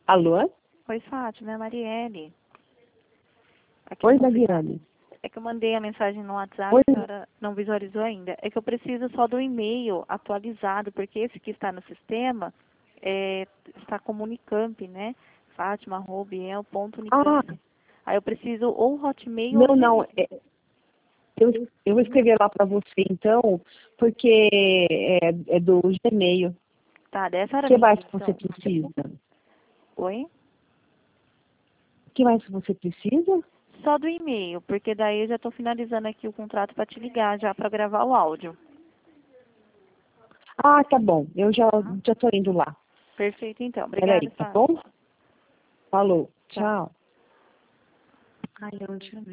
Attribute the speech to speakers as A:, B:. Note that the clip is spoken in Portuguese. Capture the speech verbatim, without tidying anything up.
A: Alô?
B: Oi, Fátima, é a Marielle. Aqui
A: Oi,
B: no complicado.
A: Mariane.
B: É que eu mandei a mensagem no WhatsApp,
A: Oi.
B: a senhora não visualizou ainda. É que eu preciso só do e-mail atualizado, porque esse que está no sistema é, está como Unicamp, né? Fátima, arroba, iel ponto
A: Ah,
B: unicamp. Aí eu preciso ou Hotmail ou
A: não, não.
B: Gmail.
A: é- eu, eu vou escrever lá para você, então, porque é, é do Gmail.
B: Tá, dessa
A: O
B: hora
A: que
B: me
A: mais
B: envia,
A: você
B: então.
A: precisa?
B: Oi?
A: O que mais você precisa?
B: Só do e-mail, porque daí eu já estou finalizando aqui o contrato para te ligar, já para gravar o áudio.
A: Ah, tá bom. Eu já,
B: Tá?
A: já tô indo lá.
B: Perfeito, então. Obrigada,
A: Peraí, tá
B: Fátima.
A: bom? Falou.
B: Tchau.
A: Tchau.
B: Ai, eu não tinha